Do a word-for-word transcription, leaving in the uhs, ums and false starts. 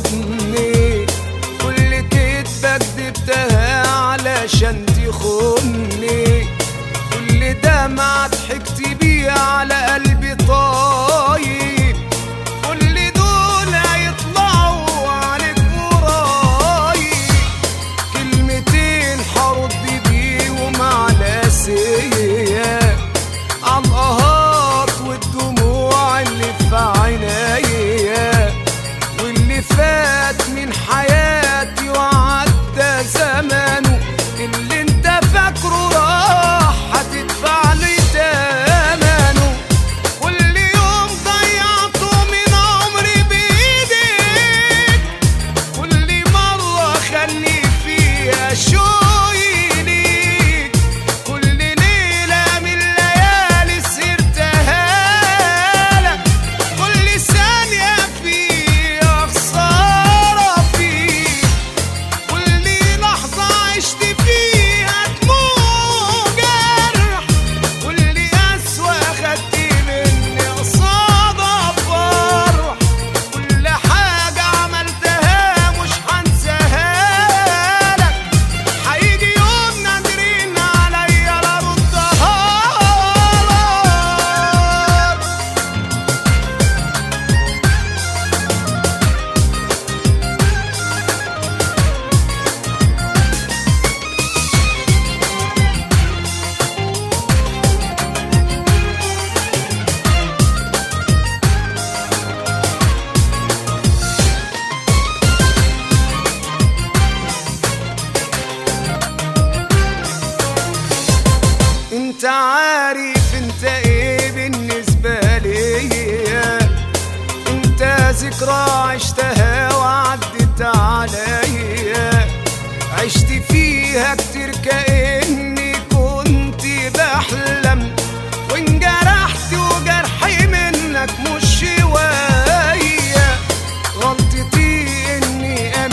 حضني، كل كدبة كدبتها علشان تخوني، كل دمعة ضحكت بيه على قلبي طايب، كل دول هيطلعوا عليك قريب، كلمتين حرد بيهم على سيا عالقهات والدموع اللي في عينيا، واللي فات من حياتي وعدى زمانه، اللي انت فاكره راح هتدفع لي تمنه، كل يوم ضيعته من عمري بايدك، كل مرة خلي فيها شوقي ليك، كل ليلة من ليالي سهرتها لك، كل ثانية فيها خسارة فيك، كل لحظة عشت فيها دموع جرح، كل قسوة خدت مني قصادها فرح، كل حاجة عملتها مش هنساها لك، هيجي يوم نادرين عليا لأردها لك. انت عارف انت ايه بالنسبة ليا، انت ذكرى عشتها وعدت عليا، عشت فيها كتير كأني كنت بحلم، وانجرحت وجرحي منك مش شوية، غلطتي اني